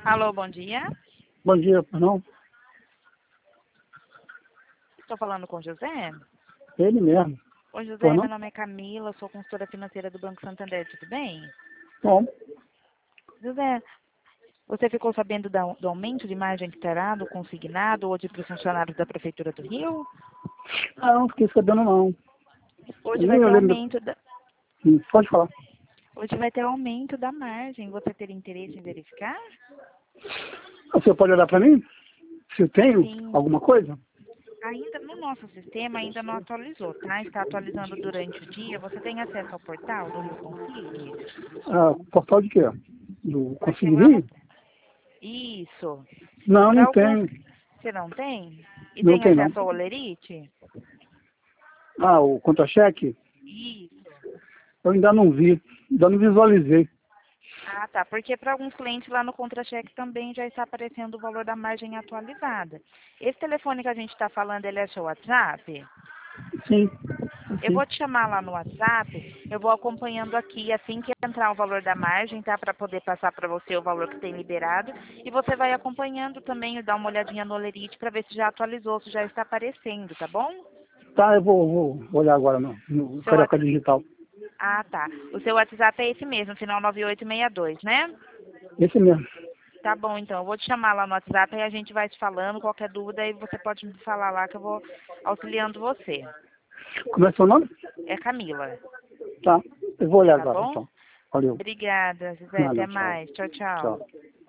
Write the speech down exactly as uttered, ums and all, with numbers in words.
Alô, bom dia. Bom dia, não? Estou falando com o José? Ele mesmo. Oi, José, Pois meu não? nome é Camila, sou consultora financeira do Banco Santander, tudo bem? Bom, José, você ficou sabendo da- do aumento de margem esperado, consignado, hoje para os funcionários da Prefeitura do Rio? ah, não fiquei sabendo não. Hoje Nem vai eu ter lembro. aumento da, Hum, Pode falar. hoje vai ter aumento da margem. Você teria interesse em verificar? Você pode olhar para mim? Se eu tenho Sim. alguma coisa? Ainda no nosso sistema ainda não atualizou, tá? Está atualizando durante o dia. Você tem acesso ao portal do Rio Config? Ah, portal de quê? Do Porque Consigo lá no... Rir? Isso. Não, Para não alguns... tenho. Você não tem? E Não tem tem não. acesso ao Olerite? Ah, o contra-cheque? Isso. Eu ainda não vi. Ainda não visualizei. Ah, tá. Porque para alguns clientes lá no contra-cheque também já está aparecendo o valor da margem atualizada. Esse telefone que a gente está falando, ele é seu WhatsApp? Sim. Eu Sim. vou te chamar lá no WhatsApp, eu vou acompanhando aqui, assim que entrar o valor da margem, tá? Para poder passar para você o valor que tem liberado. E você vai acompanhando também, e dá uma olhadinha no Olerite para ver se já atualizou, se já está aparecendo, tá bom? Tá, eu vou, vou olhar agora no, no Seu Carioca Whats- Digital. Ah, tá. O seu WhatsApp é esse mesmo, final nove oito seis dois, né? Esse mesmo. Tá bom, então. Eu vou te chamar lá no WhatsApp e a gente vai te falando. Qualquer dúvida aí você pode me falar lá que eu vou auxiliando você. Como é seu nome? É Camila, Tá. Eu vou olhar tá agora, bom? então. Valeu. Obrigada, José. Nada, Até tchau. mais. Tchau, tchau. Tchau.